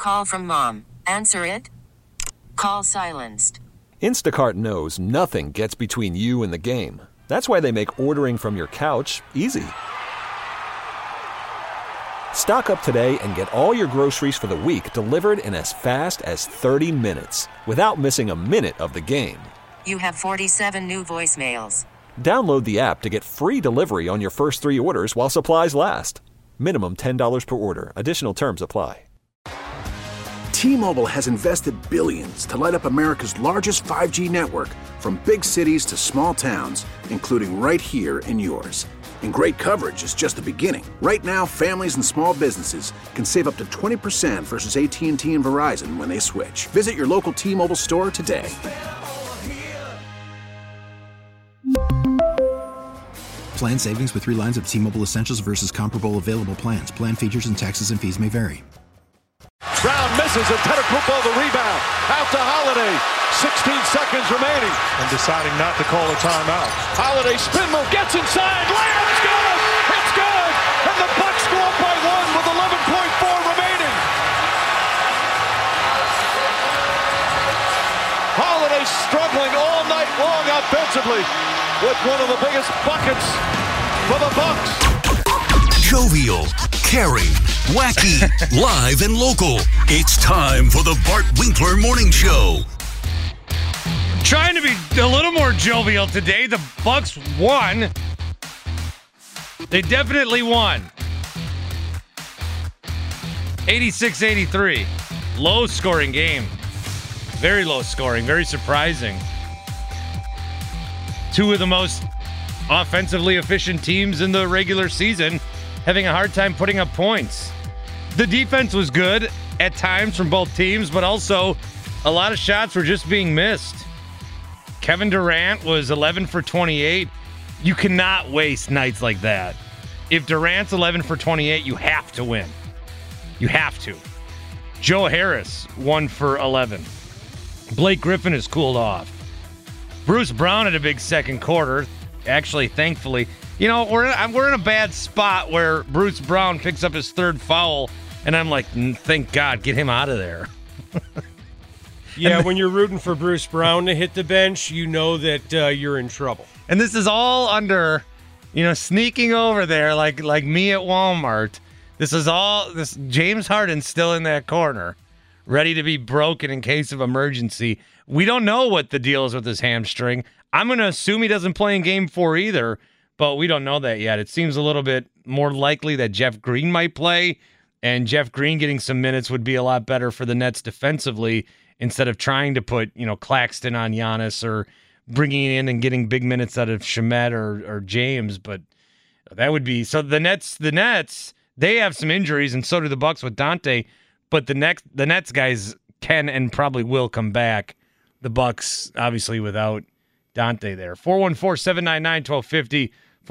Call from mom. Answer it. Call silenced. Instacart knows nothing gets between you and the game. That's why they make ordering from your couch easy. Stock up today and get all your groceries for the week delivered in as fast as 30 minutes without missing a minute of the game. You have 47 new voicemails. Download the app to get free delivery on your first 3 orders while supplies last. Minimum $10 per order. Additional terms apply. T-Mobile has invested billions to light up America's largest 5G network, from big cities to small towns, including right here in yours. And great coverage is just the beginning. Right now, families and small businesses can save up to 20% versus AT&T and Verizon when they switch. Visit your local T-Mobile store today. Plan savings with 3 lines of T-Mobile Essentials versus comparable available plans. Plan features and taxes and fees may vary. Brown misses, and Tetakupo the rebound. Out to Holiday. 16 seconds remaining. And deciding not to call a timeout. Holiday spin move, gets inside. Layup's good! It's good! And the Bucks go up by 1 with 11.4 remaining. Holiday struggling all night long offensively with one of the biggest buckets for the Bucks. Jovial, caring, wacky, live and local. It's time for the Bart Winkler Morning Show. Trying to be a little more jovial today. The Bucks won. They definitely won. 86-83. Low scoring game. Very low scoring. Very surprising. 2 of the most offensively efficient teams in the regular season having a hard time putting up points. The defense was good at times from both teams, but also a lot of shots were just being missed. Kevin Durant was 11 for 28. You cannot waste nights like that. If Durant's 11 for 28, you have to win. You have to. Joe Harris, 1 for 11. Blake Griffin has cooled off. Bruce Brown had a big second quarter. Actually, thankfully, you know, we're in a bad spot where Bruce Brown picks up his 3rd foul, and I'm like, thank God, get him out of there. Yeah, when you're rooting for Bruce Brown to hit the bench, you know that you're in trouble. And this is all under, sneaking over there like me at Walmart. This James Harden's still in that corner, ready to be broken in case of emergency. We don't know what the deal is with his hamstring. I'm going to assume he doesn't play in Game 4 either, but we don't know that yet. It seems a little bit more likely that Jeff Green might play, and Jeff Green getting some minutes would be a lot better for the Nets defensively instead of trying to put, Claxton on Giannis or bringing in and getting big minutes out of Shamet or James. But that would be – so the Nets, they have some injuries, and so do the Bucks with Dante, but the Nets guys can and probably will come back. The Bucks, obviously, without Dante there. 414-799-1250,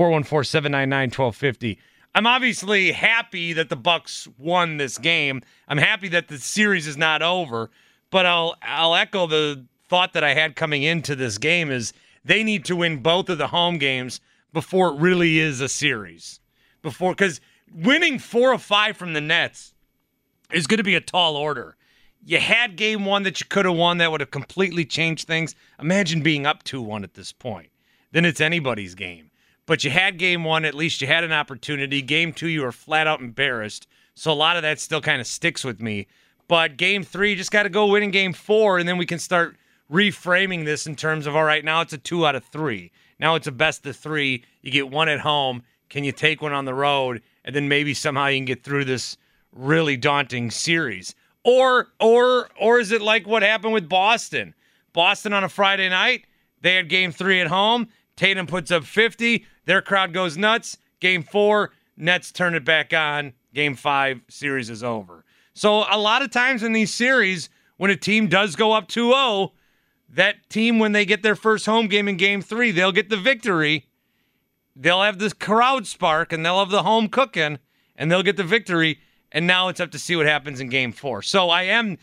414-799-1250. I'm obviously happy that the Bucks won this game. I'm happy that the series is not over, but I'll echo the thought that I had coming into this game is they need to win both of the home games before it really is a series. Because winning 4 of 5 from the Nets is going to be a tall order. You had game 1 that you could have won that would have completely changed things. Imagine being up 2-1 at this point. Then it's anybody's game. But you had game 1, at least you had an opportunity. Game 2, you were flat out embarrassed. So a lot of that still kind of sticks with me. But game 3, you just got to go win in game 4, and then we can start reframing this in terms of, all right, now it's a 2 out of 3. Now it's a best of 3. You get 1 at home. Can you take 1 on the road? And then maybe somehow you can get through this really daunting series. Or is it like what happened with Boston? Boston on a Friday night, they had game 3 at home. Tatum puts up 50. Their crowd goes nuts. Game 4, Nets turn it back on. Game 5, series is over. So a lot of times in these series, when a team does go up 2-0, that team, when they get their first home game in game 3, they'll get the victory. They'll have this crowd spark, and they'll have the home cooking, and they'll get the victory. And now it's up to see what happens in game 4. So I am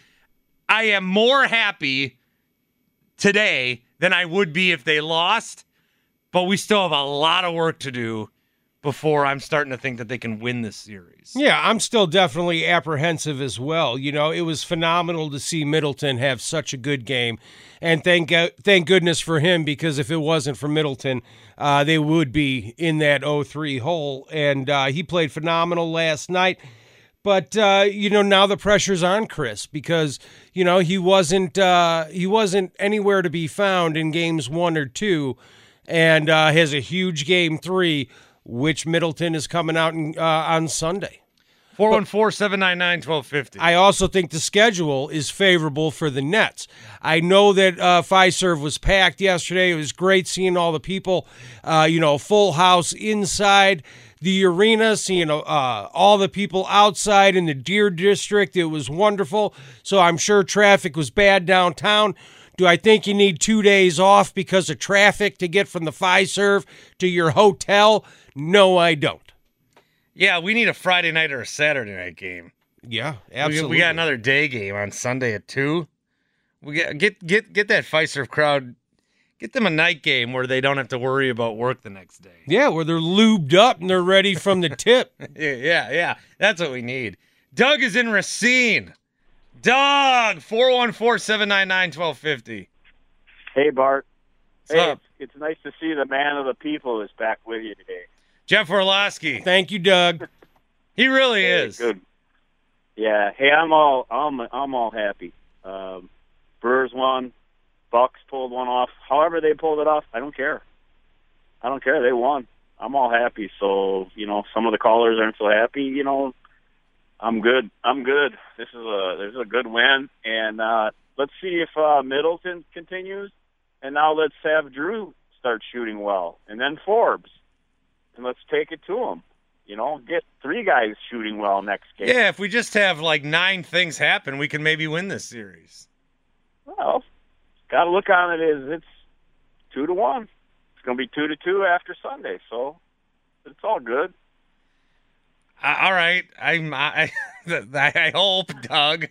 more happy today than I would be if they lost, but we still have a lot of work to do before I'm starting to think that they can win this series. Yeah, I'm still definitely apprehensive as well. You know, it was phenomenal to see Middleton have such a good game, and thank goodness for him, because if it wasn't for Middleton, they would be in that 0-3 hole, and he played phenomenal last night. But now the pressure's on Chris, because he wasn't anywhere to be found in games 1 or 2, and has a huge game 3, which Middleton is coming out on Sunday. 414-799-1250. I also think the schedule is favorable for the Nets. I know that Fiserv was packed yesterday. It was great seeing all the people, full house inside the arena, seeing all the people outside in the Deer District. It was wonderful. So I'm sure traffic was bad downtown. Do I think you need 2 days off because of traffic to get from the Fiserv to your hotel? No, I don't. Yeah, we need a Friday night or a Saturday night game. Yeah, absolutely. We got another day game on Sunday at 2. We get that Fiserv crowd. Get them a night game where they don't have to worry about work the next day. Yeah, where they're lubed up and they're ready from the tip. Yeah. That's what we need. Doug is in Racine. Doug, 414-799-1250. Hey, Bart. What's up? It's nice to see the man of the people is back with you today. Jeff Orlowski. Thank you, Doug. He really is. Good. Yeah. Hey, I'm all happy. Brewers won. Bucks pulled one off. However they pulled it off, I don't care. They won. I'm all happy. So, some of the callers aren't so happy. I'm good. This is a good win. And let's see if Middleton continues. And now let's have Drew start shooting well. And then Forbes. And let's take it to him. Get 3 guys shooting well next game. Yeah, if we just have 9 things happen, we can maybe win this series. Well, got to look on it as it's 2-1. It's going to be 2-2 after Sunday, so it's all good. All right, I hope, Doug.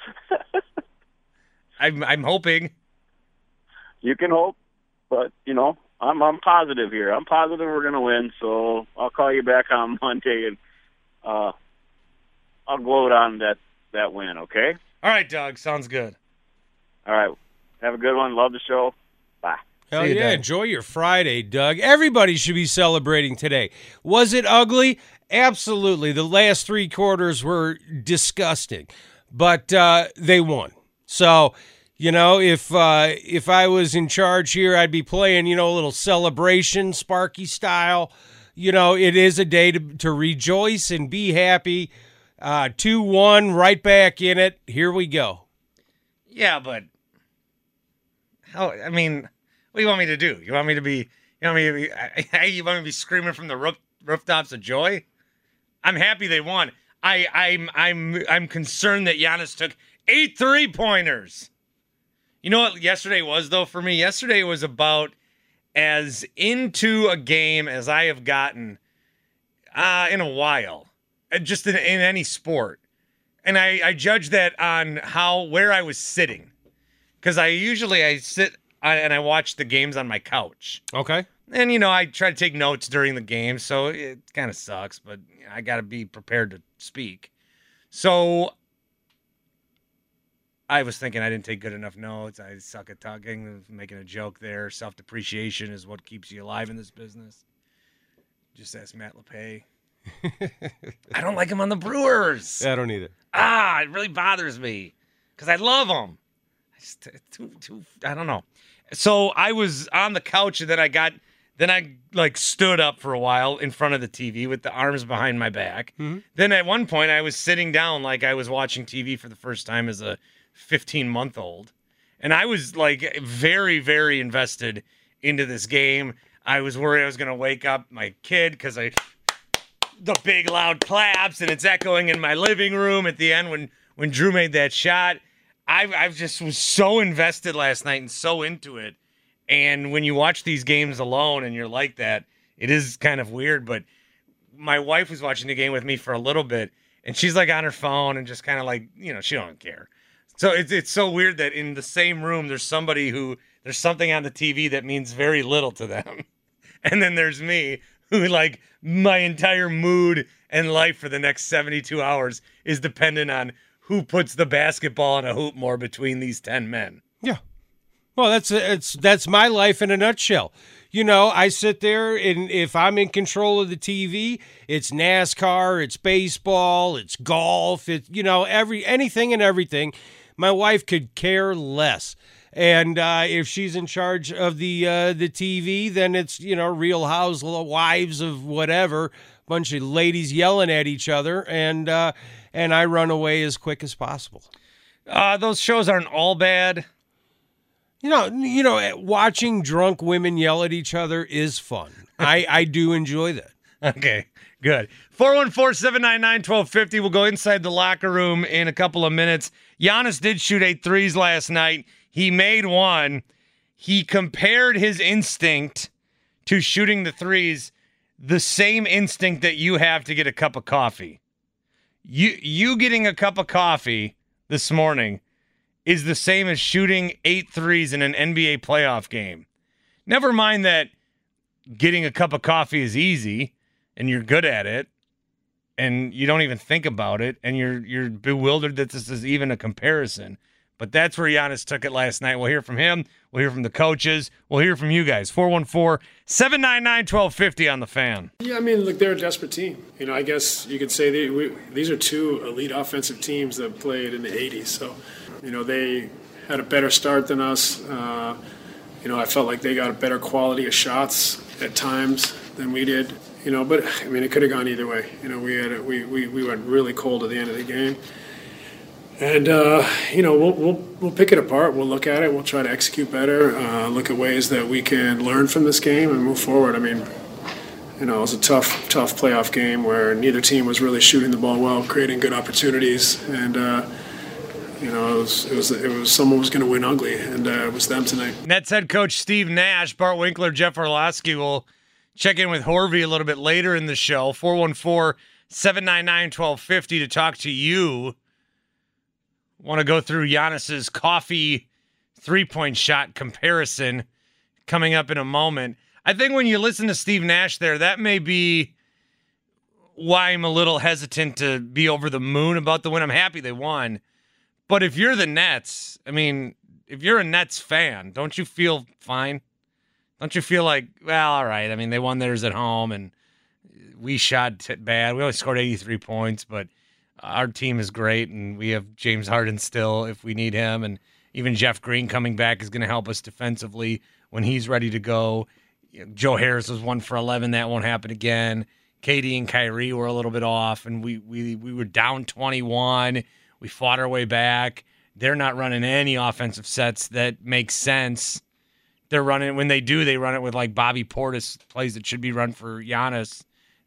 I'm hoping. You can hope, but I'm positive here. I'm positive we're going to win, so I'll call you back on Monday and I'll gloat on that win. Okay. All right, Doug. Sounds good. All right. Have a good one. Love the show. Bye. Hell yeah. Enjoy your Friday, Doug. Everybody should be celebrating today. Was it ugly? Absolutely. The last 3 quarters were disgusting, but they won. So, if I was in charge here, I'd be playing, a little celebration, Sparky style. It is a day to rejoice and be happy. 2-1, right back in it. Here we go. Yeah, but what do you want me to do? You want me to be screaming from the rooftops of joy? I'm happy they won. I'm concerned that Giannis took 8 3-pointers. You know what yesterday was, though, for me? Yesterday was about as into a game as I have gotten in a while, just in any sport. And I judge that on where I was sitting. Because I sit and I watch the games on my couch. Okay. And, I try to take notes during the game, so it kind of sucks, but I got to be prepared to speak. So I was thinking I didn't take good enough notes. I suck at talking, making a joke there. Self-depreciation is what keeps you alive in this business. Just ask Matt LePay. I don't like him on the Brewers. I don't either. It really bothers me because I love him. I don't know. So I was on the couch and then I stood up for a while in front of the TV with the arms behind my back. Mm-hmm. Then at one point I was sitting down like I was watching TV for the first time as a 15-month-old. And I was very, very invested into this game. I was worried I was going to wake up my kid because the big loud claps and it's echoing in my living room at the end when Drew made that shot. I just was so invested last night and so into it. And when you watch these games alone and you're like that, it is kind of weird. But my wife was watching the game with me for a little bit, and she's on her phone and just kind of she don't care. So it's so weird that in the same room there's somebody there's something on the TV that means very little to them. And then there's me who like my entire mood and life for the next 72 hours is dependent on who puts the basketball in a hoop more between these 10 men. Yeah. Well, that's my life in a nutshell. I sit there, and if I'm in control of the TV, it's NASCAR, it's baseball, it's golf, it's anything and everything. My wife could care less. And if she's in charge of the TV, then it's Real Housewives of whatever, bunch of ladies yelling at each other, and I run away as quick as possible. Those shows aren't all bad. Watching drunk women yell at each other is fun. I do enjoy that. Okay, good. 414-799-1250. We'll go inside the locker room in a couple of minutes. Giannis did shoot 8 threes last night. He made one. He compared his instinct to shooting the threes, the same instinct that you have to get a cup of coffee. You getting a cup of coffee this morning is the same as shooting 8 threes in an NBA playoff game. Never mind that getting a cup of coffee is easy and you're good at it and you don't even think about it and you're bewildered that this is even a comparison. But that's where Giannis took it last night. We'll hear from him. We'll hear from the coaches. We'll hear from you guys. 414-799-1250 on the Fan. Yeah, look, they're a desperate team. I guess you could say these are two elite offensive teams that played in the 80s. So, they had a better start than us. I felt like they got a better quality of shots at times than we did. But it could have gone either way. We went really cold at the end of the game. And, we'll pick it apart. We'll look at it. We'll try to execute better, look at ways that we can learn from this game and move forward. It was a tough playoff game where neither team was really shooting the ball well, creating good opportunities. And, it was someone was going to win ugly, and it was them tonight. Nets head coach Steve Nash, Bart Winkler, Jeff Orlowski will check in with Horvey a little bit later in the show. 414-799-1250 to talk to you. Want to go through Giannis's coffee three-point shot comparison coming up in a moment. I think when you listen to Steve Nash there, that may be why I'm a little hesitant to be over the moon about the win. I'm happy they won. But if you're the Nets, if you're a Nets fan, don't you feel fine? Don't you feel like, well, all right. They won theirs at home, and we shot bad. We only scored 83 points, but our team is great, and we have James Harden still if we need him, and even Jeff Green coming back is going to help us defensively when he's ready to go. Joe Harris was 1 for 11. That won't happen again. KD and Kyrie were a little bit off, and we were down 21. We fought our way back. They're not running any offensive sets that make sense. They're running, when they do, they run it with like Bobby Portis plays that should be run for Giannis.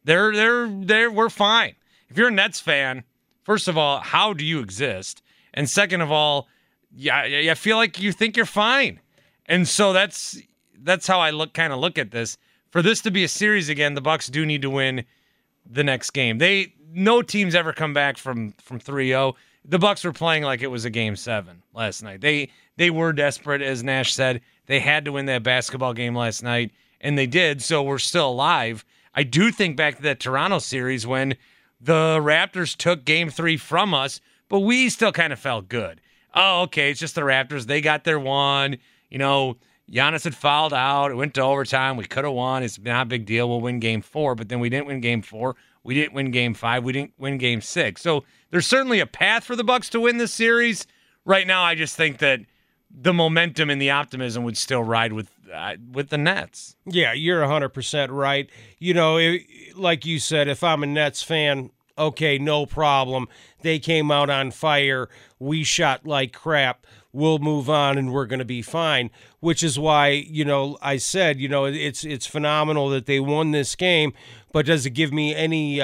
We're fine. If you're a Nets fan, first of all, how do you exist? And second of all, I feel like you think you're fine. And so that's how I look at this. For this to be a series again, the Bucks do need to win the next game. No team's ever come back from 3-0. The Bucks were playing like it was a Game 7 last night. They were desperate, as Nash said. They had to win that basketball game last night, and they did, so we're still alive. I do think back to that Toronto series when the Raptors took Game 3 from us, but we still kind of felt good. Oh, okay, it's just the Raptors. They got their one. Giannis had fouled out. It went to overtime. We could have won. It's not a big deal. We'll win Game 4, but then we didn't win Game 4. We didn't win Game 5. We didn't win Game 6. So there's certainly a path for the Bucks to win this series. Right now, I just think that the momentum and the optimism would still ride with the Nets. Yeah, you're 100% right. Like you said, if I'm a Nets fan, okay, no problem. They came out on fire. We shot like crap. We'll move on and we're going to be fine, which is why, I said, it's phenomenal that they won this game, but does it give me any,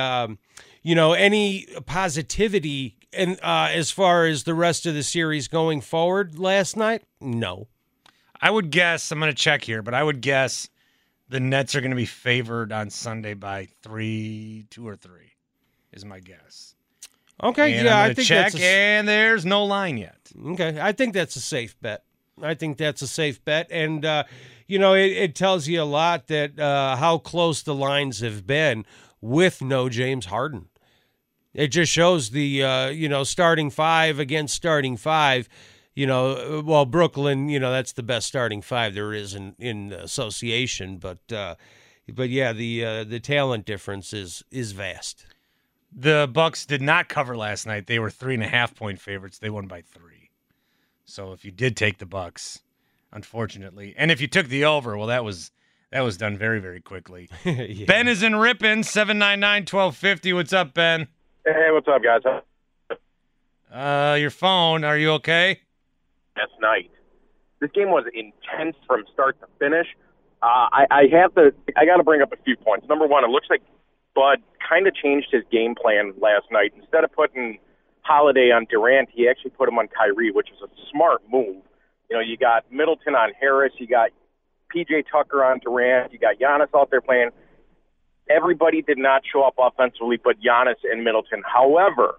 any positivity and as far as the rest of the series going forward last night? No. I would guess, I'm going to check here, but I would guess the Nets are going to be favored on Sunday by 2 or 3 is my guess. Okay, and yeah, I think check, and there's no line yet. Okay, I think that's a safe bet. And, it tells you a lot that how close the lines have been with no James Harden. It just shows the, starting five against starting five. Brooklyn, that's the best starting five there is in association. But yeah, the talent difference is vast. The Bucks did not cover last night. They were 3.5-point favorites. They won by 3. So if you did take the Bucks, unfortunately, and if you took the over, well, that was done very, very quickly. Yeah. Ben is in Ripon, 799-1250. What's up, Ben? Hey, what's up, guys? Your phone. Are you okay? Last night, this game was intense from start to finish. I got to bring up a few points. Number one, it looks like Bud kind of changed his game plan last night. Instead of putting Holiday on Durant, he actually put him on Kyrie, which is a smart move. You got Middleton on Harris, you got PJ Tucker on Durant, you got Giannis out there playing. Everybody did not show up offensively but Giannis and Middleton. However,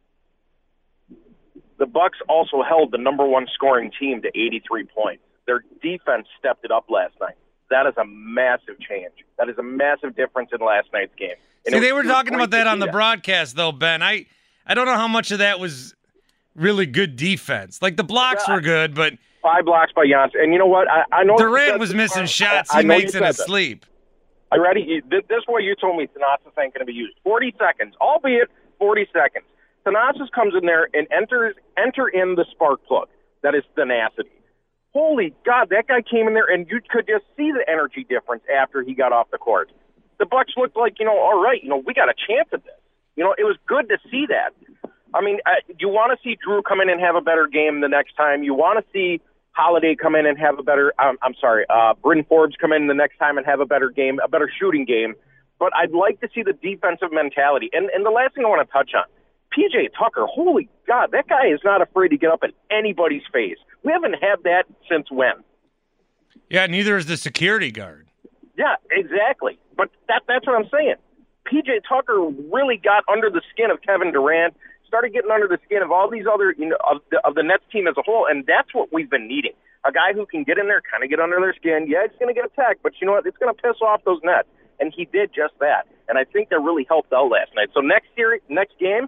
the Bucks also held the number one scoring team to 83 points. Their defense stepped it up last night. That is a massive change. That is a massive difference in last night's game. And see, they were talking about that on the broadcast, though, Ben. I don't know how much of that was really good defense. Like, the blocks were good, but 5 blocks by Giannis. And you know what? I know Durant was missing shots. He makes it asleep. I ready? This is what you told me Thanasis ain't going to be used. 40 seconds, albeit 40 seconds. Thanasis comes in there and enter in the spark plug. That is tenacity. Holy God, that guy came in there, and you could just see the energy difference after he got off the court. The Bucks looked like, all right, we got a chance at this. It was good to see that. I mean, you want to see Drew come in and have a better game the next time. You want to see Holiday come in and have a better Bryn Forbes come in the next time and have a better game, a better shooting game. But I'd like to see the defensive mentality. And the last thing I want to touch on, PJ Tucker, holy God, that guy is not afraid to get up in anybody's face. We haven't had that since when? Yeah, neither is the security guard. Yeah, exactly. But that's what I'm saying. PJ Tucker really got under the skin of Kevin Durant, started getting under the skin of all these other, of the Nets team as a whole, and that's what we've been needing. A guy who can get in there, kind of get under their skin. Yeah, he's going to get attacked, but you know what? It's going to piss off those Nets. And he did just that. And I think that really helped out last night. So next game,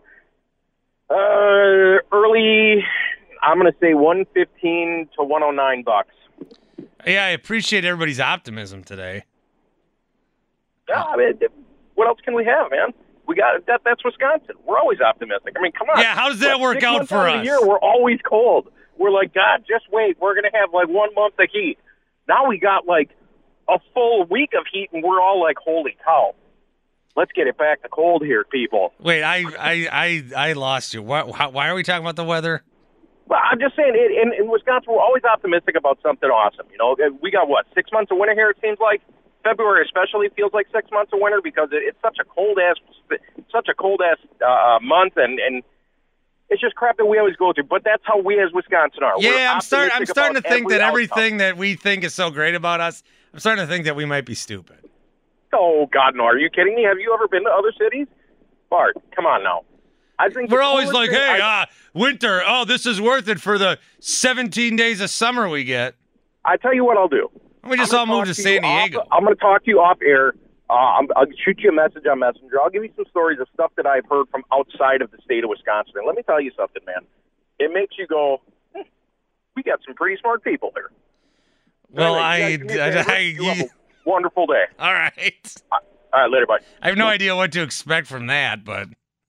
early, I'm going to say 115 to 109 Bucks. Yeah, I appreciate everybody's optimism today. Yeah, I mean, what else can we have, man? We got that. That's Wisconsin. We're always optimistic. I mean, come on. Yeah, how does that work out for us? Year, we're always cold. We're like, God, just wait. We're going to have like 1 month of heat. Now we got like a full week of heat, and we're all like, holy cow. Let's get it back to cold here, people. Wait, I lost you. Why are we talking about the weather? Well, I'm just saying, in Wisconsin, we're always optimistic about something awesome. We got, 6 months of winter here, it seems like. February especially feels like 6 months of winter because it's such a cold ass month, and it's just crap that we always go through. But that's how we as Wisconsin are. Yeah, I'm starting to think that everything that we think is so great about us, I'm starting to think that we might be stupid. Oh God, no! Are you kidding me? Have you ever been to other cities, Bart? Come on now. I think we're always like, hey, winter. Oh, this is worth it for the 17 days of summer we get. I tell you what I'll do. We just all moved to San Diego. I'm going to talk to you off air. I'll shoot you a message on Messenger. I'll give you some stories of stuff that I've heard from outside of the state of Wisconsin. And let me tell you something, man. It makes you go, we got some pretty smart people here. Well, you have a wonderful day. All right. All right, later, bye. I have no idea what to expect from that, but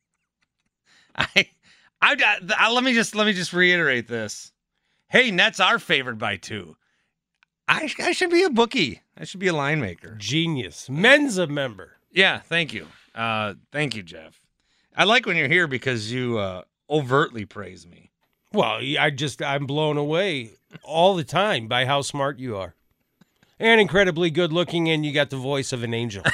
let me just reiterate this. Hey, Nets are favored by 2. I should be a bookie. I should be a line maker. Genius. Menza member. Yeah, thank you. Thank you, Jeff. I like when you're here because you overtly praise me. Well, I'm blown away all the time by how smart you are. And incredibly good looking, and you got the voice of an angel.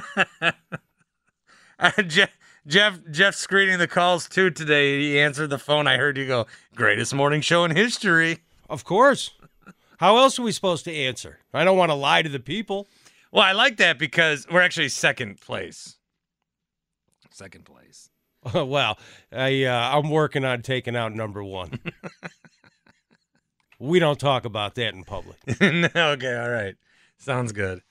Jeff's screening the calls too today. He answered the phone. I heard you go, greatest morning show in history. Of course. How else are we supposed to answer? I don't want to lie to the people. Well, I like that because we're actually second place. Second place. Well, I'm working on taking out number 1. We don't talk about that in public. Okay, all right. Sounds good.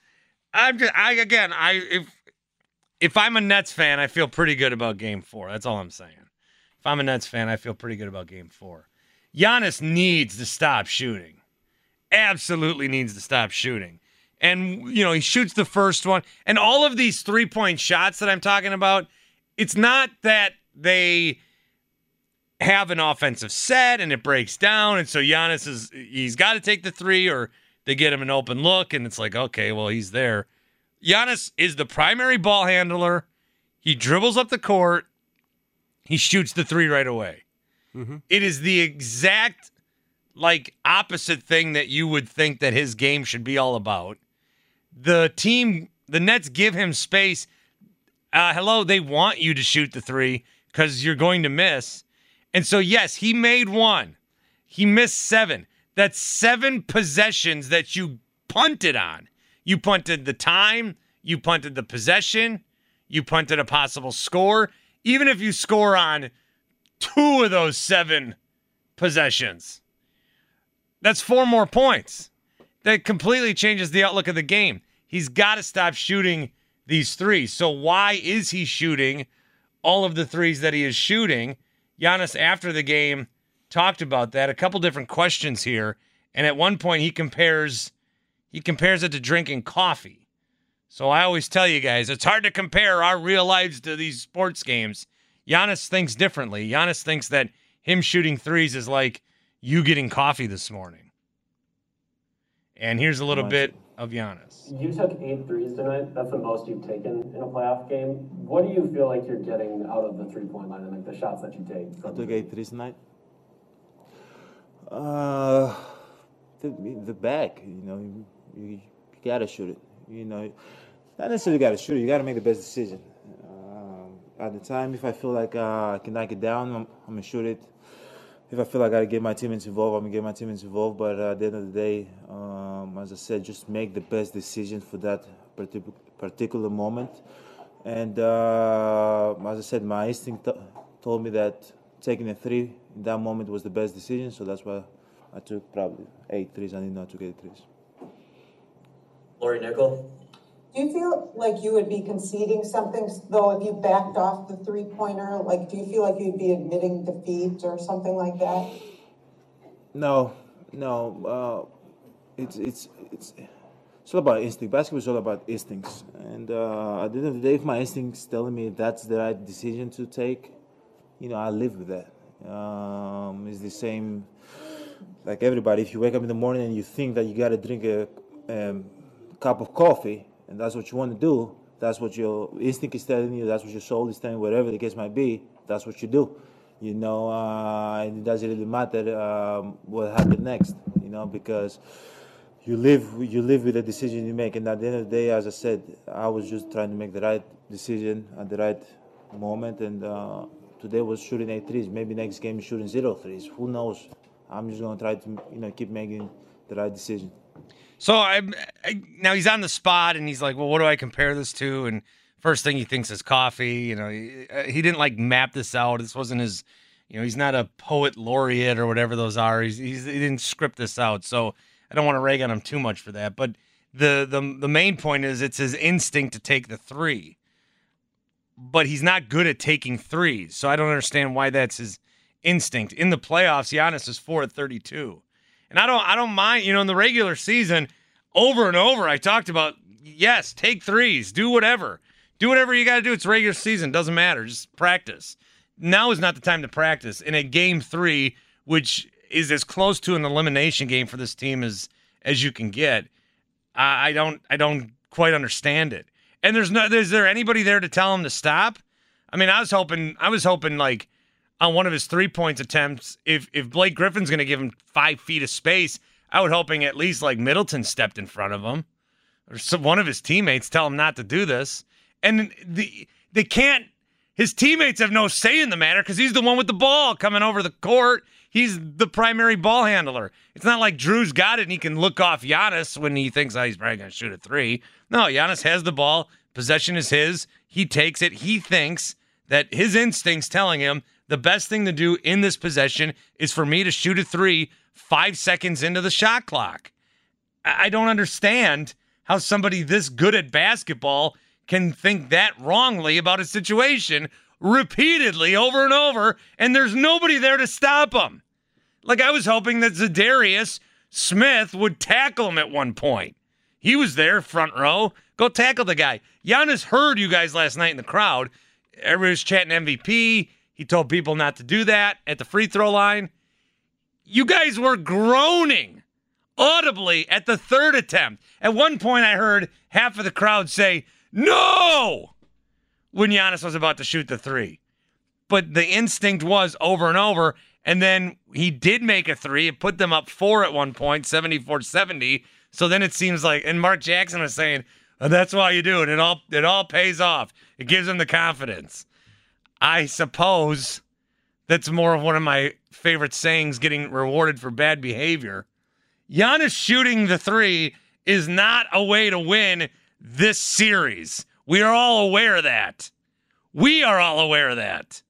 If I'm a Nets fan, I feel pretty good about Game 4. That's all I'm saying. If I'm a Nets fan, I feel pretty good about Game 4. Giannis needs to stop shooting. Absolutely needs to stop shooting. And, he shoots the first one. And all of these three-point shots that I'm talking about, it's not that they have an offensive set and it breaks down. And so Giannis he's got to take the three, or they get him an open look and it's like, okay, well, he's there. Giannis is the primary ball handler. He dribbles up the court. He shoots the three right away. Mm-hmm. It is the exact opposite thing that you would think that his game should be all about. The Nets give him space. They want you to shoot the three because you're going to miss. And so, yes, he made one. He missed 7. That's 7 possessions that you punted on. You punted the time. You punted the possession. You punted a possible score. Even if you score on 2 of those 7 possessions, that's 4 more points. That completely changes the outlook of the game. He's got to stop shooting these threes. So why is he shooting all of the threes that he is shooting? Giannis, after the game, talked about that. A couple different questions here. And at one point, he compares it to drinking coffee. So I always tell you guys, it's hard to compare our real lives to these sports games. Giannis thinks differently. Giannis thinks that him shooting threes is like you getting coffee this morning. And here's a little bit of Giannis. You took 8 threes tonight. That's the most you've taken in a playoff game. What do you feel like you're getting out of the three-point line and the shots that you take? I took 8 threes tonight. The back, you gotta shoot it. Not necessarily gotta shoot it. You gotta make the best decision. At the time, if I feel like I can knock it down, I'm gonna shoot it. If I feel like I gotta get my teammates involved, I'm gonna get my teammates involved. But at the end of the day, as I said, just make the best decision for that particular moment. And as I said, my instinct told me that taking a 3 in that moment was the best decision. So that's why I took probably 8 threes. I didn't know I took 8 threes. Lori Nickel. Do you feel like you would be conceding something, though, if you backed off the three-pointer? Do you feel like you'd be admitting defeat or something like that? No. It's all about instinct. Basketball is all about instincts. And at the end of the day, if my instinct's telling me that's the right decision to take, I live with that. It's the same like everybody. If you wake up in the morning and you think that you got to drink a cup of coffee, and that's what you want to do, that's what your instinct is telling you, that's what your soul is telling you, whatever the case might be, that's what you do. And it doesn't really matter what happened next, because you live with the decision you make. And at the end of the day, as I said, I was just trying to make the right decision at the right moment. And today was shooting 8 threes. Maybe next game is shooting 0 threes. Who knows? I'm just going to try to keep making the right decision. So now he's on the spot, and he's like, well, what do I compare this to? And first thing he thinks is coffee. He didn't map this out. This wasn't his, he's not a poet laureate or whatever those are. He didn't script this out. So I don't want to rag on him too much for that. But the main point is it's his instinct to take the 3. But he's not good at taking threes. So I don't understand why that's his instinct. In the playoffs, Giannis is 4 at 32. And I don't mind, in the regular season, over and over, I talked about, yes, take threes, do whatever. Do whatever you got to do. It's regular season. Doesn't matter. Just practice. Now is not the time to practice. In a game 3, which is as close to an elimination game for this team as you can get, I don't quite understand it. And is there anybody there to tell him to stop? I mean, I was hoping on one of his 3-point attempts, if Blake Griffin's going to give him 5 feet of space, I was hoping at least Middleton stepped in front of him, or one of his teammates tell him not to do this. And they can't. His teammates have no say in the matter because he's the one with the ball coming over the court. He's the primary ball handler. It's not like Drew's got it and he can look off Giannis when he thinks he's probably going to shoot a 3. No, Giannis has the ball. Possession is his. He takes it. He thinks that his instinct's telling him the best thing to do in this possession is for me to shoot a 3 5 seconds into the shot clock. I don't understand how somebody this good at basketball can think that wrongly about a situation repeatedly over and over, and there's nobody there to stop him. Like, I was hoping that Zadarius Smith would tackle him at one point. He was there, front row. Go tackle the guy. Giannis heard you guys last night in the crowd. Everybody was chanting MVP. He told people not to do that at the free throw line. You guys were groaning audibly at the third attempt. At one point, I heard half of the crowd say, "No!" when Giannis was about to shoot the three. But the instinct was over and over, and then he did make a three. It put them up 4 at one point, 74-70. So then it seems like, and Mark Jackson was saying, oh, that's why you do it. It all pays off. It gives him the confidence. I suppose that's more of one of my favorite sayings, getting rewarded for bad behavior. Giannis shooting the three is not a way to win this series. We are all aware of that. We are all aware of that.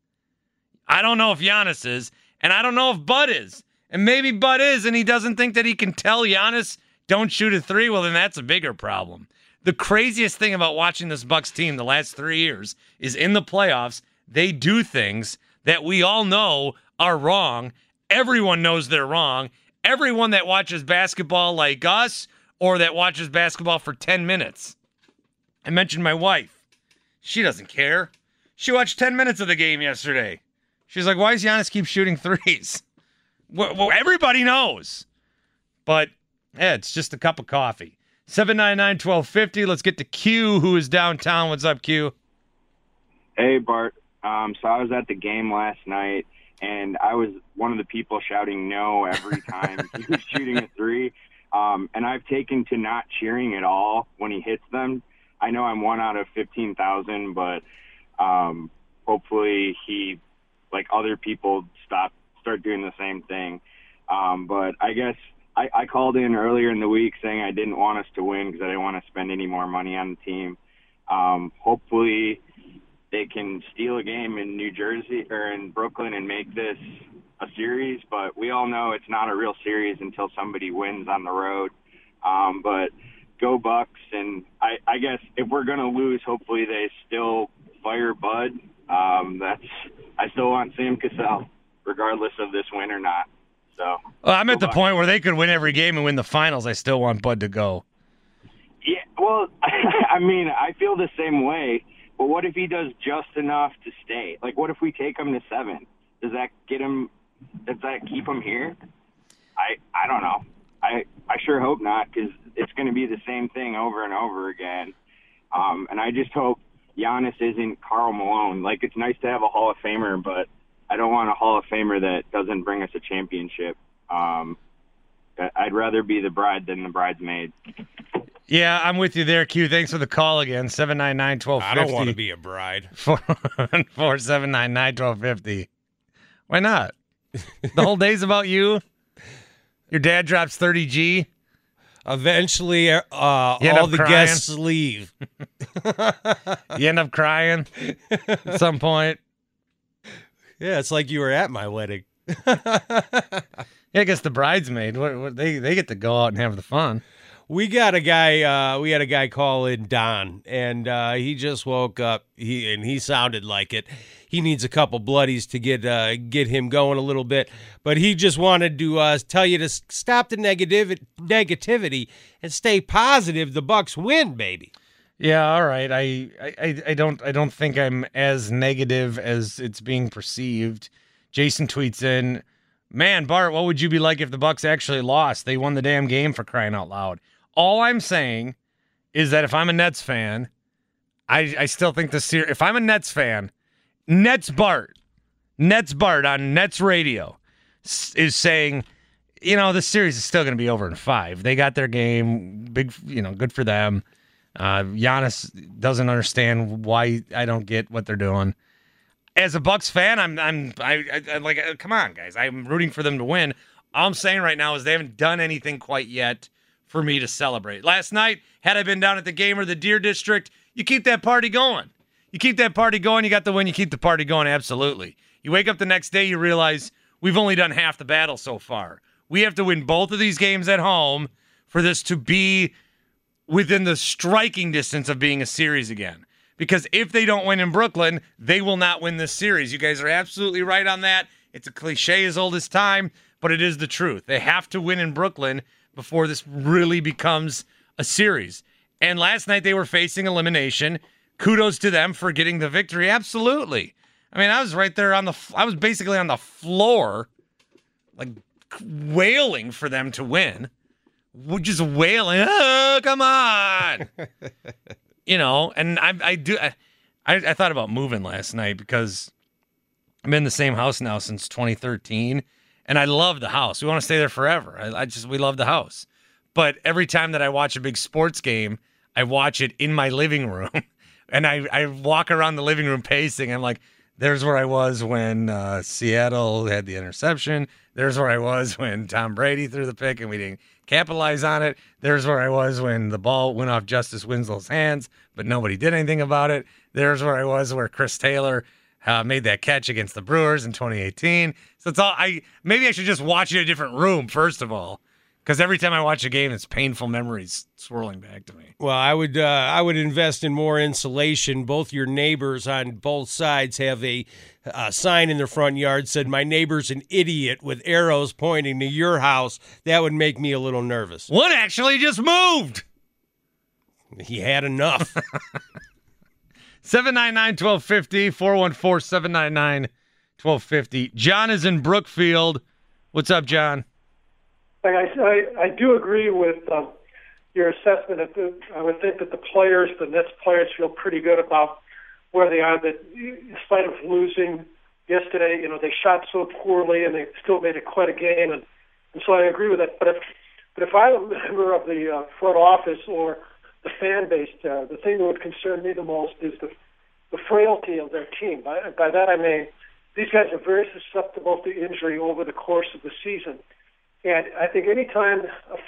I don't know if Giannis is, and I don't know if Bud is. And maybe Bud is, and he doesn't think that he can tell Giannis, don't shoot a three. Well, then that's a bigger problem. The craziest thing about watching this Bucks team the last 3 years is in the playoffs, they do things that we all know are wrong. Everyone knows they're wrong. Everyone that watches basketball like us or that watches basketball for 10 minutes. I mentioned my wife. She doesn't care. She watched 10 minutes of the game yesterday. She's like, why does Giannis keep shooting threes? Well, everybody knows. But, yeah, it's just a cup of coffee. 799-1250. Let's get to Q, who is downtown. What's up, Q? Hey, Bart. So I was at the game last night, and I was one of the people shouting no every time he was shooting a three. And I've taken to not cheering at all when he hits them. I know I'm 1 out of 15,000, but hopefully he, like other people, start doing the same thing. But I guess I called in earlier in the week saying I didn't want us to win because I didn't want to spend any more money on the team. Hopefully they can steal a game in New Jersey or in Brooklyn and make this a series, but we all know it's not a real series until somebody wins on the road. But go Bucks, and I guess if we're going to lose, hopefully they still fire Bud. I still want Sam Cassell, regardless of this win or not. So I'm at the point where they could win every game and win the finals. I still want Bud to go. Yeah, well, I mean, I feel the same way. But what if he does just enough to stay? Like, what if we take him to 7? Does that get him? Does that keep him here? I don't know. I sure hope not, because it's going to be the same thing over and over again. And I just hope Giannis isn't Karl Malone. Like, it's nice to have a Hall of Famer, but I don't want a Hall of Famer that doesn't bring us a championship. I'd rather be the bride than the bridesmaid. Yeah, I'm with you there, Q. Thanks for the call again. 799-1250. I don't want to be a bride. 479-91250. Why not? The whole day's about you. Your dad drops 30G. Eventually, all the crying. guests leave. You end up crying at some point. Yeah, it's like you were at my wedding. Yeah, I guess the bridesmaid. They get to go out and have the fun. We got a guy. We had a guy call in, Don, and he just woke up. He sounded like it. He needs a couple bloodies to get him going a little bit. But he just wanted to tell you to stop the negativity and stay positive. The Bucks win, baby. Yeah, all right. I don't think I'm as negative as it's being perceived. Jason tweets in, man, Bart, what would you be like if the Bucks actually lost? They won the damn game, for crying out loud. All I'm saying is that if I'm a Nets fan, I still think the series. If I'm a Nets fan, Nets Bart on Nets radio is saying, the series is still going to be over in 5. They got their game, big, good for them. Giannis doesn't understand why I don't get what they're doing. As a Bucks fan, I'm like, come on, guys. I'm rooting for them to win. All I'm saying right now is they haven't done anything quite yet for me to celebrate. Last night, had I been down at the game or the Deer District, you keep that party going. You keep that party going, you got the win, you keep the party going, absolutely. You wake up the next day, you realize we've only done half the battle so far. We have to win both of these games at home for this to be within the striking distance of being a series again. Because if they don't win in Brooklyn, they will not win this series. You guys are absolutely right on that. It's a cliche as old as time, but it is the truth. They have to win in Brooklyn before this really becomes a series. And last night they were facing elimination. Kudos to them for getting the victory. Absolutely. I mean, I was right there I was basically on the floor, like wailing for them to win. We're just wailing. Oh, come on. And I thought about moving last night because I'm in the same house now since 2013, and I love the house. We want to stay there forever. We love the house. But every time that I watch a big sports game, I watch it in my living room, and I walk around the living room pacing. I'm like, there's where I was when Seattle had the interception. There's where I was when Tom Brady threw the pick and we didn't capitalize on it. There's where I was when the ball went off Justice Winslow's hands, but nobody did anything about it. There's where I was where Chris Taylor made that catch against the Brewers in 2018. So it's all maybe I should just watch it in a different room, first of all. Because every time I watch a game, it's painful memories swirling back to me. Well, I would invest in more insulation. Both your neighbors on both sides have a sign in their front yard said, "My neighbor's an idiot," with arrows pointing to your house. That would make me a little nervous. One actually just moved. He had enough. 799-1250, 414-799-1250. John is in Brookfield. What's up, John? I do agree with your assessment. I would think that the Nets players feel pretty good about where they are, that in spite of losing yesterday, they shot so poorly and they still made it quite a game. And so I agree with that. But if I'm a member of the front office or the fan base, the thing that would concern me the most is the frailty of their team. By that I mean these guys are very susceptible to injury over the course of the season. And I think any time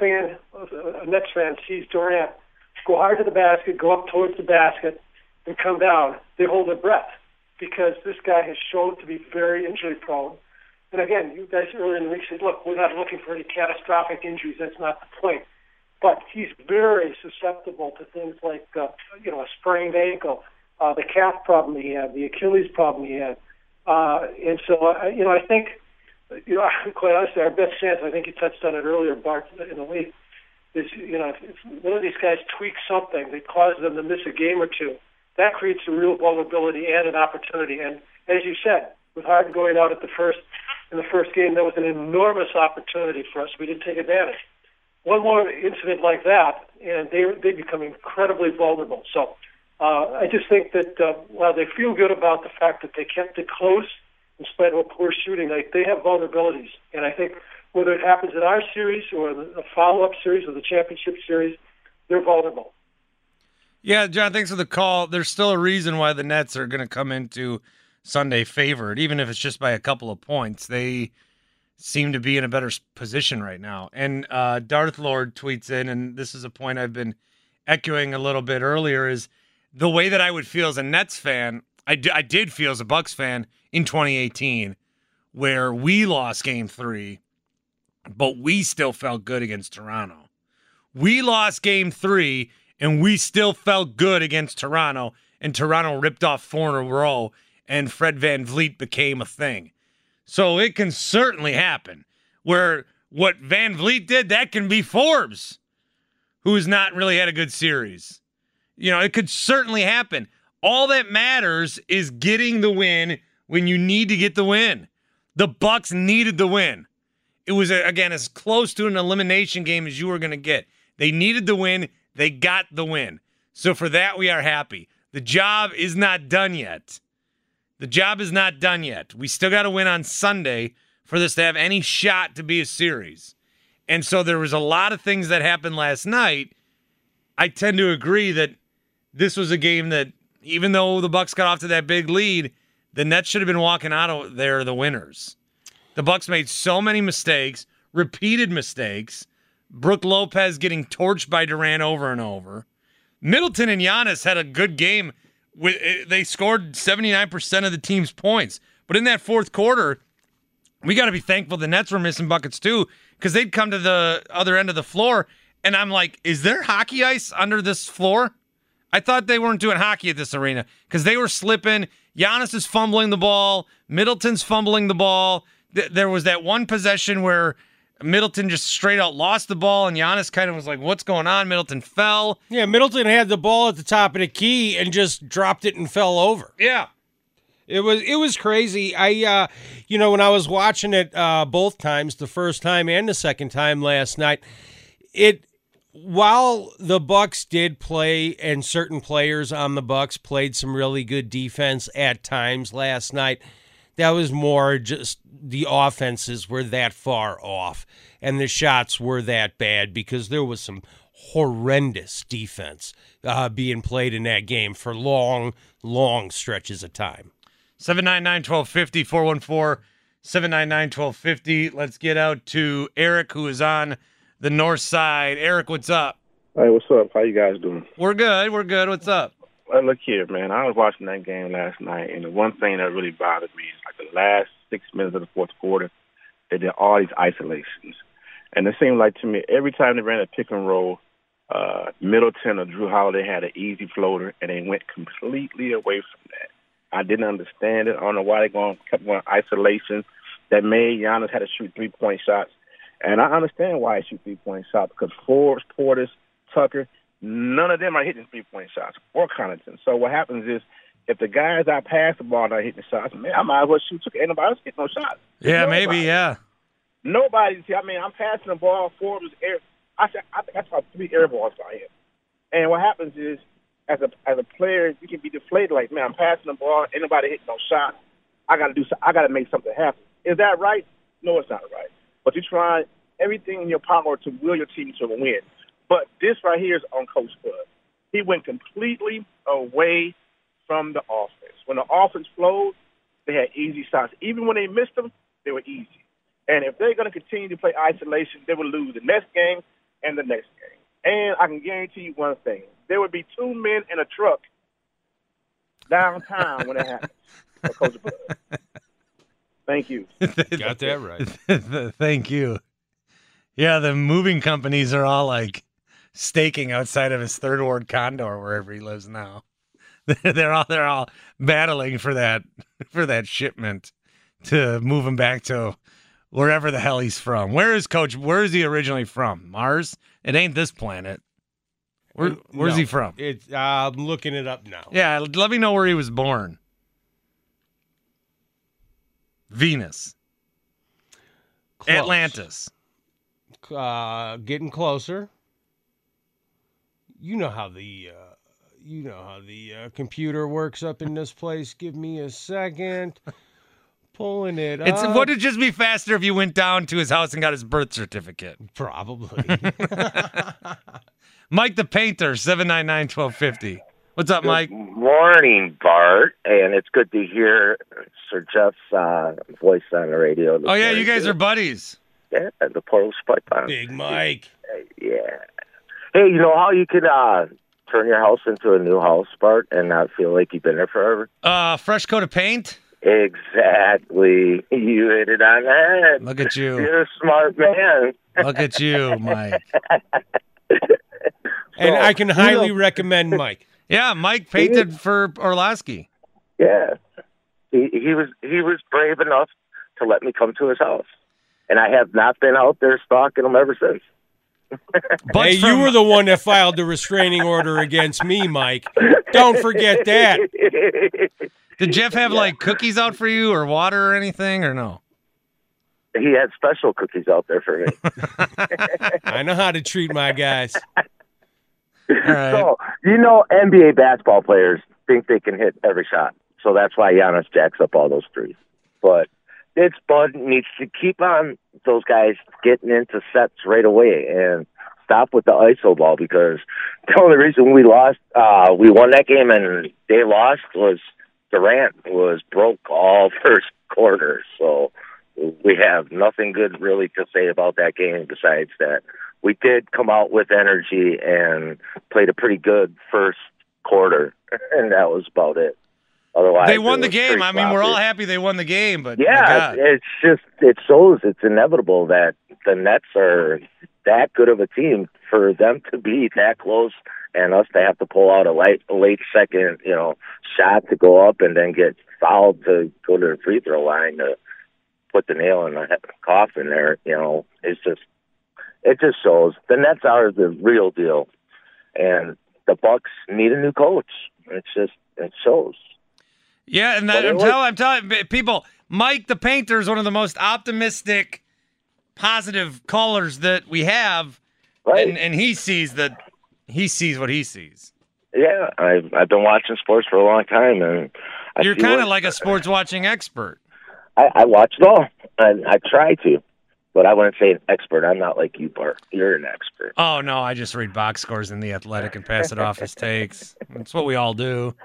a Nets fan sees Durant go hard to the basket, go up towards the basket, and come down, they hold their breath because this guy has shown to be very injury prone. And again, you guys earlier in the week said, look, we're not looking for any catastrophic injuries. That's not the point. But he's very susceptible to things like, a sprained ankle, the calf problem he had, the Achilles problem he had. And so, I think, quite honestly, our best chance, I think you touched on it earlier, Bart, in the week, is, if one of these guys tweaks something that causes them to miss a game or two, that creates a real vulnerability and an opportunity. And as you said, with Harden going out in the first game, that was an enormous opportunity for us. We didn't take advantage. One more incident like that, and they become incredibly vulnerable. So I just think that while they feel good about the fact that they kept it close in spite of a poor shooting night, they have vulnerabilities. And I think whether it happens in our series or a follow-up series or the championship series, they're vulnerable. Yeah, John, thanks for the call. There's still a reason why the Nets are going to come into Sunday favored, even if it's just by a couple of points. They seem to be in a better position right now. And Darth Lord tweets in, and this is a point I've been echoing a little bit earlier, is the way that I would feel as a Nets fan, I did feel as a Bucks fan in 2018, where we lost Game 3, but we still felt good against Toronto. We lost Game 3, and we still felt good against Toronto, and Toronto ripped off 4 in a row, and Fred VanVleet became a thing. So it can certainly happen, where what VanVleet did, that can be Forbes, who has not really had a good series. It could certainly happen. All that matters is getting the win when you need to get the win. The Bucks needed the win. It was, again, as close to an elimination game as you were going to get. They needed the win. They got the win. So for that, we are happy. The job is not done yet. The job is not done yet. We still got to win on Sunday for this to have any shot to be a series. And so there was a lot of things that happened last night. I tend to agree that this was a game that, even though the Bucks got off to that big lead, the Nets should have been walking out of there the winners. The Bucks made so many mistakes, repeated mistakes. Brook Lopez getting torched by Durant over and over. Middleton and Giannis had a good game. They scored 79% of the team's points. But in that fourth quarter, we got to be thankful the Nets were missing buckets too, because they'd come to the other end of the floor And I'm like, is there hockey ice under this floor? I thought they weren't doing hockey at this arena because they were slipping. Giannis is fumbling the ball. Middleton's fumbling the ball. There was that one possession where Middleton just straight out lost the ball, and Giannis kind of was like, what's going on? Middleton fell. Yeah, Middleton had the ball at the top of the key and just dropped it and fell over. Yeah. It was crazy. When I was watching it both times, the first time and the second time last night, while the Bucks did play and certain players on the Bucks played some really good defense at times last night, that was more just the offenses were that far off and the shots were that bad because there was some horrendous defense being played in that game for long, long stretches of time. 799-1250, 414-799-1250. Let's get out to Eric, who is on the north side. Eric, what's up? Hey, what's up? How you guys doing? We're good. What's up? Well, look here, man. I was watching that game last night, and the one thing that really bothered me is like the last 6 minutes of the fourth quarter, they did all these isolations. And it seemed like to me every time they ran a pick and roll, Middleton or Drew Holiday had an easy floater, and they went completely away from that. I didn't understand it. I don't know why they kept going isolation that made Giannis had to shoot 3-point shots. And I understand why he shoot 3-point shots because Forbes, Portis, Tucker, none of them are hitting 3-point shots or Connaughton. So what happens is if the guys I pass the ball not hitting shots, man, I might as well shoot. Ain't nobody else hitting no shots. Yeah, maybe, yeah. Nobody's. I mean, I'm passing the ball. Forbes, air. I think I saw 3 air balls by him. And what happens is, as a player, you can be deflated. Like, man, I'm passing the ball. Ain't nobody hitting no shots. I got to make something happen. Is that right? No, it's not right. But you try everything in your power to will your team to win. But this right here is on Coach Bud. He went completely away from the offense. When the offense flowed, they had easy shots. Even when they missed them, they were easy. And if they're going to continue to play isolation, they will lose the next game and the next game. And I can guarantee you one thing. There would be 2 men in a truck downtown when it happens for Coach Bud. Thank you. Got that right. Thank you. Yeah, the moving companies are all like staking outside of his third ward condo or wherever he lives now. They're all battling for that shipment to move him back to wherever the hell he's from. Where is he originally from? Mars? It ain't this planet. Where's he from? I'm looking it up now. Yeah, let me know where he was born. Venus. Close. Atlantis. Getting closer. You know how the computer works up in this place. Give me a second. Pulling it up. Would it just be faster if you went down to his house and got his birth certificate? Probably. Mike the Painter, 799-1250. What's up, Mike? Good morning, Bart. And it's good to hear Sir Jeff's voice on the radio. Oh, yeah, you guys are buddies. Yeah, the Portal Spike on. Big Mike. Yeah. Hey, you know how you could turn your house into a new house, Bart, and not feel like you've been there forever? Fresh coat of paint? Exactly. You hit it on the head. Look at you. You're a smart man. Look at you, Mike. And I can highly recommend Mike. Yeah, Mike painted for Orlowski. Yeah. He was brave enough to let me come to his house. And I have not been out there stalking him ever since. Hey, you were the one that filed the restraining order against me, Mike. Don't forget that. Did Jeff have like cookies out for you or water or anything or no? He had special cookies out there for me. I know how to treat my guys. Right. So, NBA basketball players think they can hit every shot. So that's why Giannis jacks up all those threes. But Bud needs to keep on those guys getting into sets right away and stop with the ISO ball, because the only reason we lost, we won that game and they lost, was Durant was broke all first quarter. So we have nothing good really to say about that game besides that we did come out with energy and played a pretty good first quarter, and that was about it. Otherwise, they won the game. I mean, we're all happy they won the game, but yeah, it shows it's inevitable that the Nets are that good of a team for them to be that close and us to have to pull out a late second, shot to go up and then get fouled to go to the free throw line to put the nail in the coffin there, it just shows. The Nets are the real deal. And the Bucks need a new coach. It shows. Yeah, and I'm telling people, Mike the Painter is one of the most optimistic, positive callers that we have, right. and he sees what he sees. Yeah, I've been watching sports for a long time, and you're kind of like a sports watching expert. I watch it all, and I try to. But I wouldn't say an expert. I'm not like you, Bart. You're an expert. Oh, no, I just read box scores in The Athletic and pass it off as takes. That's what we all do.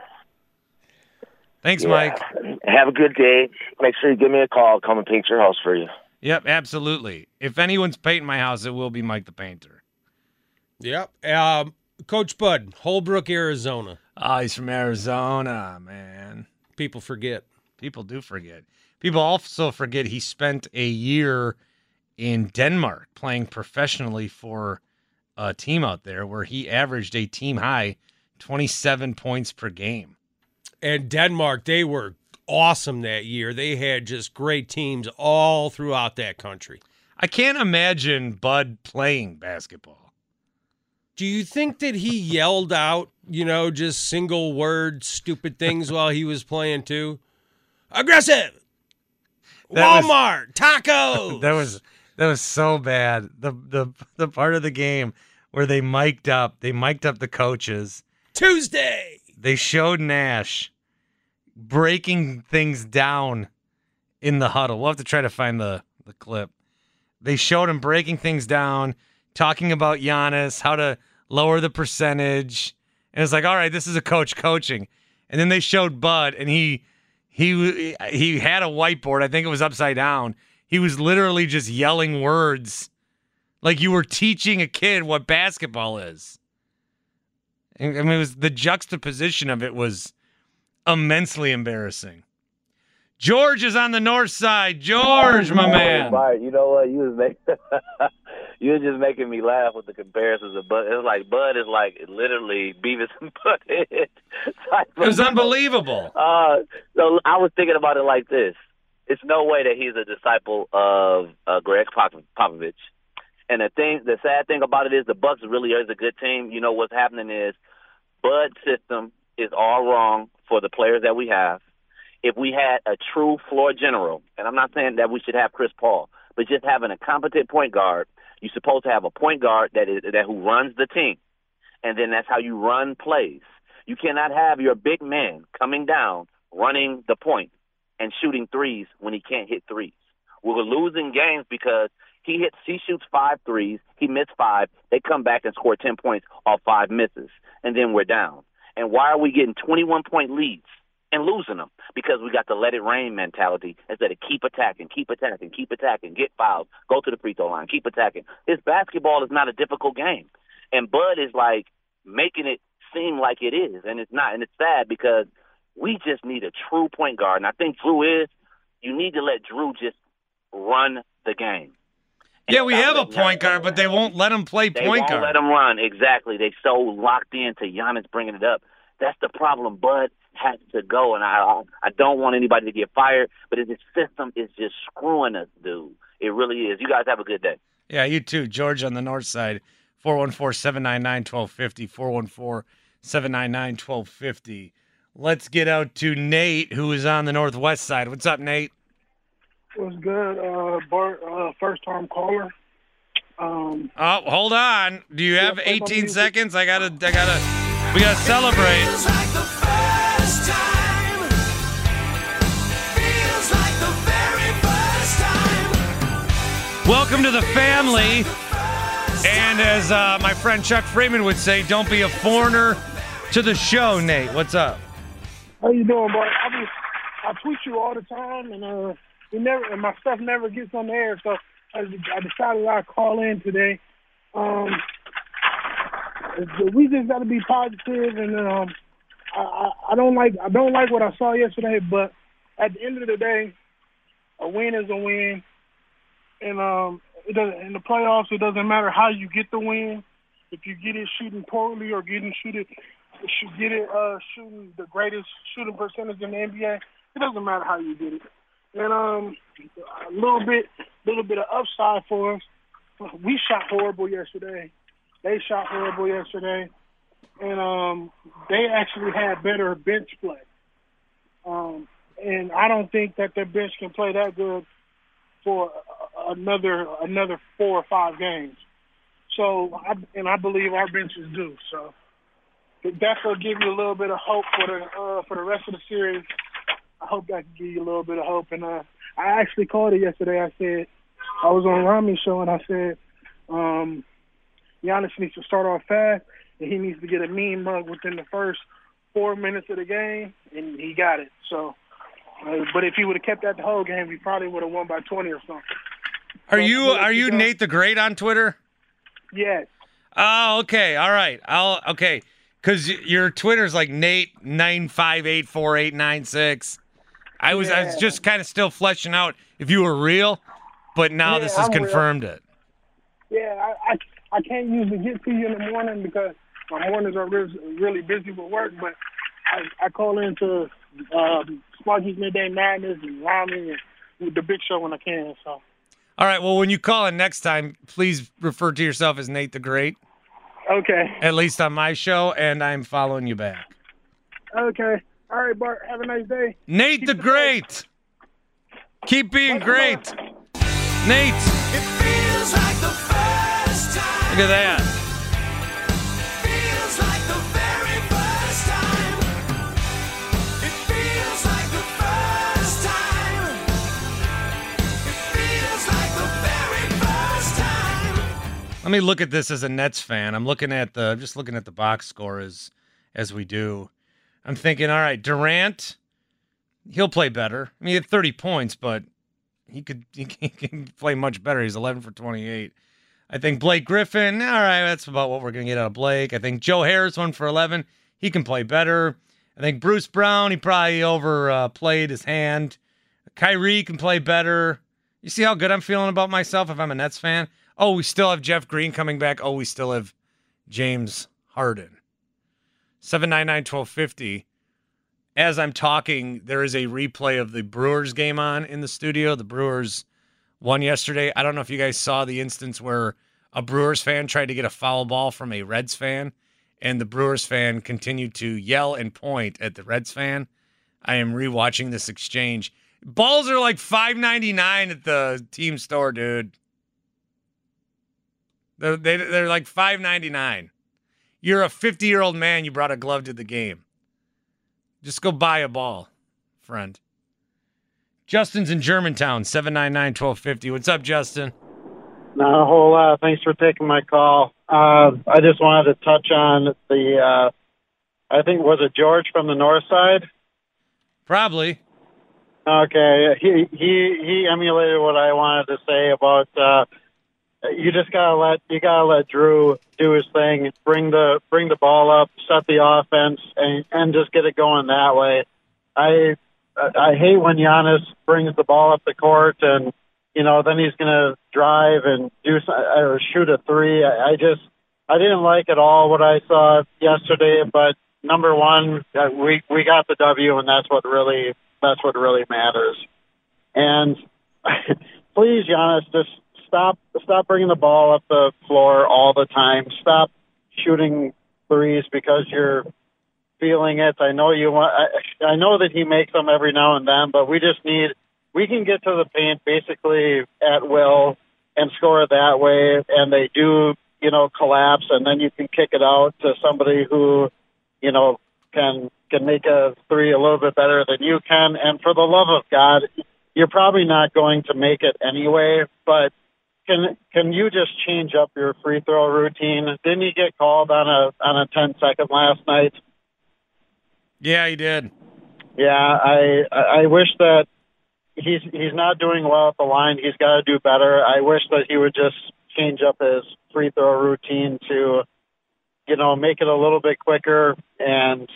Thanks, Mike. Have a good day. Make sure you give me a call. I'll come and paint your house for you. Yep, absolutely. If anyone's painting my house, it will be Mike the Painter. Yep. Coach Bud, Holbrook, Arizona. Oh, he's from Arizona, man. People forget. People do forget. People also forget he spent a year in Denmark playing professionally for a team out there where he averaged a team high 27 points per game. And Denmark, they were awesome that year. They had just great teams all throughout that country. I can't imagine Bud playing basketball. Do you think that he yelled out, just single word stupid things while he was playing too? Aggressive! Walmart! Tacos! That was so bad. The part of the game where they mic'd up the coaches. Tuesday. They showed Nash breaking things down in the huddle. We'll have to try to find the clip. They showed him breaking things down, talking about Giannis, how to lower the percentage. And it's like, all right, this is a coach coaching. And then they showed Bud, and he had a whiteboard. I think it was upside down. He was literally just yelling words like you were teaching a kid what basketball is. I mean, it was the juxtaposition of it was immensely embarrassing. George is on the north side. George, my man. Bart, you know what? You was just making me laugh with the comparisons of Bud. It's like Bud is like literally Beavis and Butthead. It was unbelievable. So I was thinking about it like this. It's no way that he's a disciple of Greg Popovich. And the sad thing about it is the Bucks really is a good team. You know what's happening is Bud's system is all wrong for the players that we have. If we had a true floor general, and I'm not saying that we should have Chris Paul, but just having a competent point guard, you're supposed to have a point guard that who runs the team, and then that's how you run plays. You cannot have your big man coming down, running the point, and shooting threes when he can't hit threes. We're losing games because he shoots 5 threes, he missed 5, they come back and score 10 points off 5 misses, and then we're down. And why are we getting 21-point leads and losing them? Because we got the let it rain mentality instead of keep attacking, get fouled, go to the free throw line, keep attacking. This basketball is not a difficult game. And Bud is like making it seem like it is, and it's not. And it's sad because we just need a true point guard. And I think Drew is. You need to let Drew just run the game. Yeah, we have a point guard, but they won't let him play point guard. They won't let him run. Exactly. They so locked into Giannis bringing it up. That's the problem. Bud has to go, and I don't want anybody to get fired, but his system is just screwing us, dude. It really is. You guys have a good day. Yeah, you too. George on the north side, 414-799-1250, 414-799-1250. Let's get out to Nate, who is on the northwest side. What's up, Nate? What's good, Bart? First-time caller. Oh, hold on. Do you have 18 seconds? We gotta celebrate. Feels like the first time. Feels like the very first time. Welcome to the family. And as my friend Chuck Freeman would say, don't be a foreigner to the show, Nate. What's up? How you doing, Bart? I tweet you all the time, and my stuff never gets on the air, so I decided I'd call in today. We just got to be positive, and I don't like what I saw yesterday. But at the end of the day, a win is a win, and it doesn't in the playoffs. It doesn't matter how you get the win. if you get it shooting poorly or get it shooting the greatest shooting percentage in the NBA, it doesn't matter how you get it. And a little bit of upside for us. We shot horrible yesterday. They shot horrible yesterday, and they actually had better bench play. And I don't think that their bench can play that good for another 4 or 5 games. So, I believe our bench is due. So, that will give you a little bit of hope for the rest of the series. I hope that can give you a little bit of hope. And I actually called it yesterday. I said, I was on Rami's show, and I said, Giannis needs to start off fast, and he needs to get a mean mug within the first 4 minutes of the game, and he got it. So, but if he would have kept that the whole game, he probably would have won by 20 or something. Are you Nate the Great on Twitter? Yes. Oh, okay. All right. Okay. Because your Twitter's like Nate9584896. I was just kind of still fleshing out if you were real, but now this has confirmed it. Yeah, I can't usually get to you in the morning because my mornings are really busy with work, but I call into Sparky's Midday Madness and Rami and the Big Show when I can. So. All right, well, when you call in next time, please refer to yourself as Nate the Great. Okay. At least on my show, and I'm following you back. Okay. All right, Bart. Have a nice day. Nate the Great. Keep being great. Nate. It feels like the first time. Look at that. Feels like the very first time. It feels like the first time. It feels like the very first time. Let me look at this as a Nets fan. I'm just looking at the box score as we do. I'm thinking, all right, Durant, he'll play better. I mean, he had 30 points, but he can play much better. He's 11 for 28. I think Blake Griffin, all right, that's about what we're going to get out of Blake. I think Joe Harris, 1 for 11. He can play better. I think Bruce Brown, he probably overplayed his hand. Kyrie can play better. You see how good I'm feeling about myself if I'm a Nets fan? Oh, we still have Jeff Green coming back. Oh, we still have James Harden. 799-1250. As I'm talking, there is a replay of the Brewers game on in the studio. The Brewers won yesterday. I don't know if you guys saw the instance where a Brewers fan tried to get a foul ball from a Reds fan, and the Brewers fan continued to yell and point at the Reds fan. I am rewatching this exchange. Balls are like $5.99 at the team store, dude. They're like $5.99. You're a 50-year-old man. You brought a glove to the game. Just go buy a ball, friend. Justin's in Germantown, 799-1250. What's up, Justin? Not a whole lot. Thanks for taking my call. I just wanted to touch on the, I think, was it George from the north side? Probably. Okay. He emulated what I wanted to say about you just gotta let Drew do his thing, bring the ball up, set the offense, and just get it going that way. I hate when Giannis brings the ball up the court and then he's gonna drive and or shoot a three. I didn't like at all what I saw yesterday. But number one, we got the W, and that's what really matters. And please, Giannis, just stop bringing the ball up the floor all the time. Stop shooting threes because you're feeling it. I know you want. I know that he makes them every now and then, but we can get to the paint basically at will and score that way. And they do, collapse, and then you can kick it out to somebody who, can make a three a little bit better than you can. And for the love of God, you're probably not going to make it anyway, but can you just change up your free throw routine? Didn't he get called on a 10-second last night? Yeah, he did. Yeah, I wish that he's not doing well at the line. He's got to do better. I wish that he would just change up his free throw routine to, make it a little bit quicker, and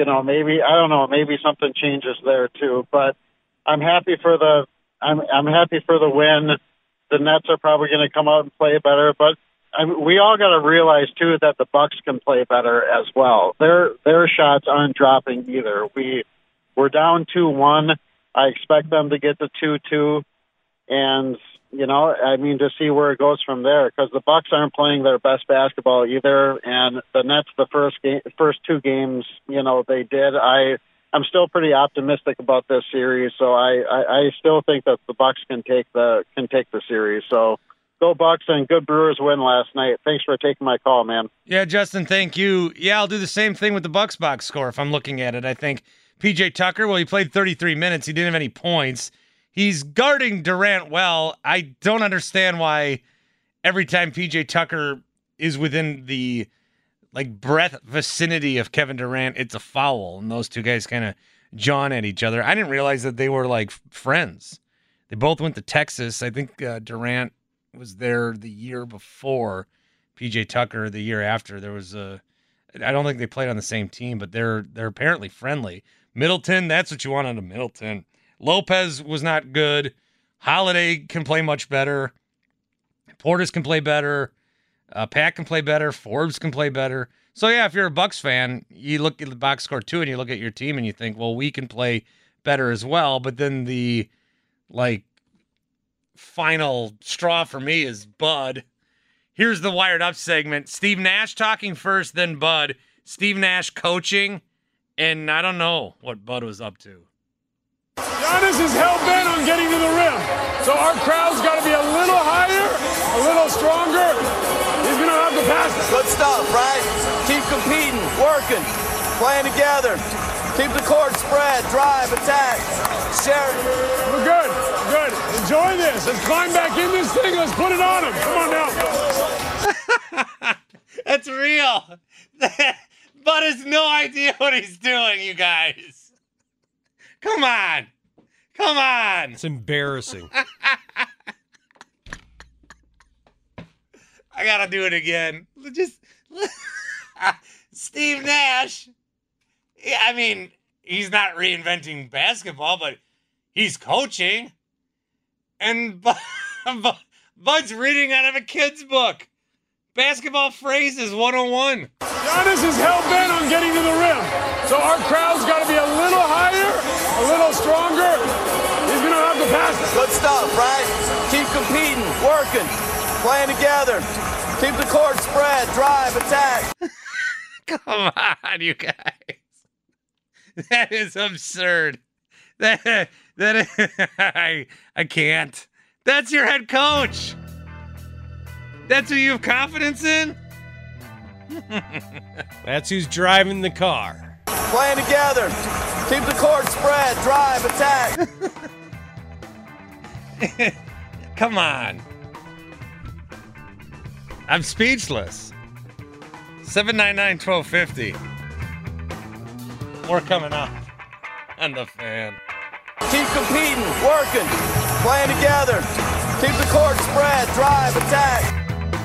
maybe something changes there too. But I'm happy for the win. The Nets are probably going to come out and play better, but we all got to realize too that the Bucks can play better as well. Their shots aren't dropping either. We're down 2-1. I expect them to get to 2-2, and to see where it goes from there, because the Bucks aren't playing their best basketball either, and the Nets, the first two games, they did. I'm still pretty optimistic about this series, so I still think that the Bucks can take the series. So go Bucks, and good Brewers win last night. Thanks for taking my call, man. Yeah, Justin, thank you. Yeah, I'll do the same thing with the Bucks box score if I'm looking at it. I think PJ Tucker, well, he played 33 minutes. He didn't have any points. He's guarding Durant well. I don't understand why every time PJ Tucker is within the breath vicinity of Kevin Durant, it's a foul, and those two guys kind of jawing at each other. I didn't realize that they were friends. They both went to Texas. I think Durant was there the year before, PJ Tucker the year after. There was I don't think they played on the same team, but they're apparently friendly. Middleton, that's what you want out of Middleton. Lopez was not good. Holiday can play much better. Portis can play better. Pat can play better. Forbes can play better. So, yeah, if you're a Bucks fan, you look at the box score, too, and you look at your team and you think, well, we can play better as well. But then the, final straw for me is Bud. Here's the Wired Up segment. Steve Nash talking first, then Bud. Steve Nash coaching, and I don't know what Bud was up to. Giannis is hell-bent on getting to the rim, so our crowd's got to be a little higher, a little stronger. He's going to have to pass it. Good stuff, right? Keep competing, working, playing together. Keep the court spread, drive, attack, share it. We're good, good. Enjoy this. Let's climb back in this thing. Let's put it on him. Come on now. That's real. Bud has no idea what he's doing, you guys. Come on. Come on. It's embarrassing. I got to do it again. Steve Nash. Yeah, I mean, he's not reinventing basketball, but he's coaching. And Bud's reading out of a kid's book. Basketball phrases 101. Giannis is hell-bent on getting to the rim, so our crowd's got to be a little higher, a little stronger. He's going to have to pass it. Good stuff, right? Keep competing, working, playing together. Keep the court spread, drive, attack. Come on, you guys. That is absurd. That is, I can't. That's your head coach. That's who you have confidence in? That's who's driving the car. Playing together. Keep the court spread. Drive, attack. Come on. I'm speechless. 799-1250. More coming up on the Fan. Keep competing, working, playing together. Keep the court spread. Drive, attack.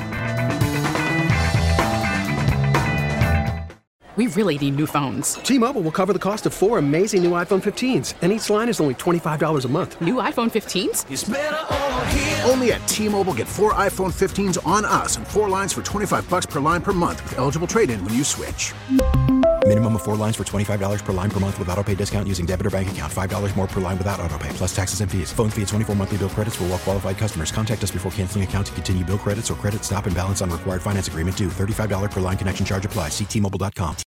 We really need new phones. T-Mobile will cover the cost of 4 amazing new iPhone 15s, and each line is only $25 a month. New iPhone 15s? It's better over here. Only at T-Mobile, get 4 iPhone 15s on us and 4 lines for $25 per line per month with eligible trade-in when you switch. Minimum of 4 lines for $25 per line per month with autopay discount using debit or bank account. $5 more per line without autopay, plus taxes and fees. Phone fee at 24 monthly bill credits for well-qualified customers. Contact us before canceling account to continue bill credits or credit stop and balance on required finance agreement due. $35 per line connection charge applies. See T-Mobile.com.